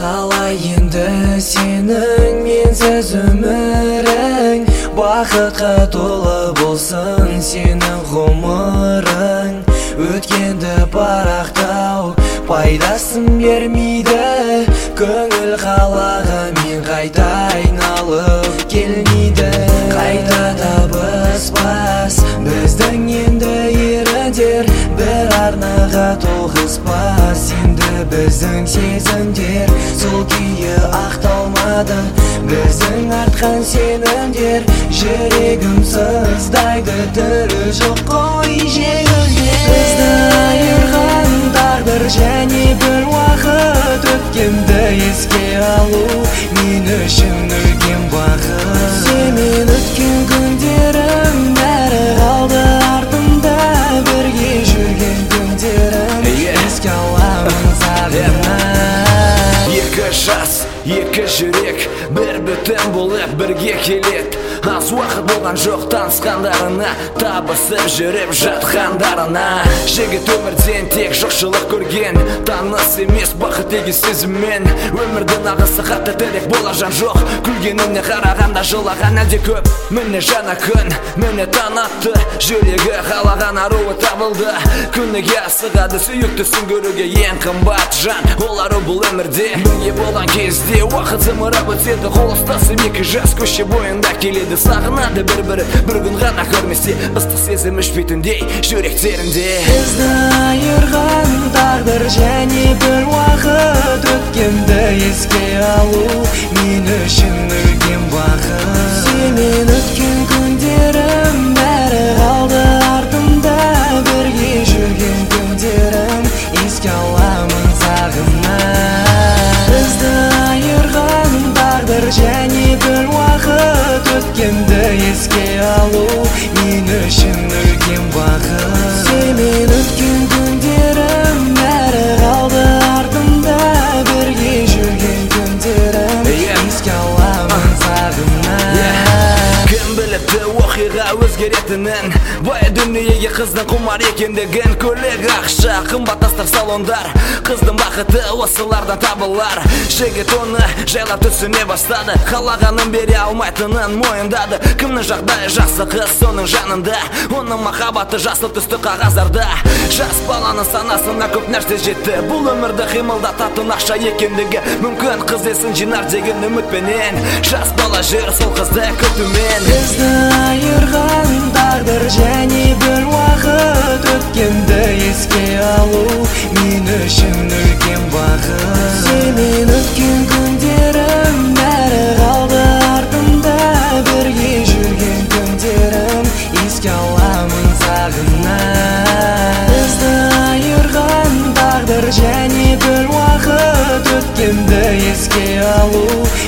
қалай енді сенің менсіз өмірің, бақытқа толы болсын сенің ғұмырың. Өткенді парақтау пайдасын бермейді, көңіл қалағымен қайта айналып келмейді. Қайта табыспас біздің енді еріндер, бір арнаға тоғыспас енді біздің сезімдер. Сол күйі ақталмады біздің артқан сенімдер, жүрегім сыздайды түрі жоқ қой жеңілге. Бізді айырған тағдыр және бір уақыт, өткенді еске алу мен үшін үлкен бақыт. Сенімен өткен күндерім бәрі қалды артымда, бірге жүрген күндерім еске аламын сағынып. Екі жас, екі жүрек бір бүтін болып бірге келет. Аз уақыт болған жоқ танысқандарына, табысып жүріп жатқандарына. Жігіт өмірден тек жоқшылық көрген, таныс емес бақыт деген сезіммен. Өмірдің ағысы қатты терек болар жан жоқ, күлгеніне қарағанда жылаған әлде көп. Міне жаңа күн, міне таң атты, жүрегі қалаған аруы табылды. Күніге асығады сүйіктісін көруге ең қымбат жан, ол ару бұл өмірде. Бірге болған кезде уақыт зымырап өтеді, қол ұстасып екі жас көше бойында келеді. Сағынады бір-бірі, бір күн ғана көрмесе, ыстық сезім өшпейтіндей жүректерінде. Бізді айырған тағдыр және бір уақыт, өткенді еске алу мен үшін үлкен бақыт. Сенімен өткен күндерім бәрі қалды артымда, бірге жүрген күндерім еске аламын сағынып. Бізді айырған тағдыр және бір уақыт, өткенді еске алу мен үшін үлкен бақыт. Сенімен өткен күндерім бәрі қалды артымда, бірге жүрген күндерім еске аламын сағынып. Кім біліпті оқиға өзгеретінін, бай дүниеге қыздың құмар екендігін. Көлік ақша, қымбат астық салондар, қыздың бақыты осылардан табылар. Жігіт оны жайлап түсіне бастады, қалағанын бере алмайтынын мойындады. Кімнің жағдайы жақсы қыз соның жанында, оның махаббаты жасыл түсті қағаздарда. Жас баланың санасына көп нәрсе жетті, бұл өмірді қимылдататын ақша екендігі мүмкін. Қыз есін жинар деген үмітпенен, жас бала жүр сол қызды күтумен. Бізді айырған тағдыр және бір уақыт, өткенді еске алу мен үшін үлкен бақыт. Сенімен өткен күндерім бәрі қалды артымда, бірге жүрген күндерім еске аламын сағынып. Бізді айырған тағдыр және бір уақыт, өткенді еске алу